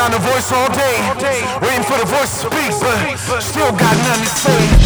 on the voice all day, waiting for the voice to speak, but still got nothing to say.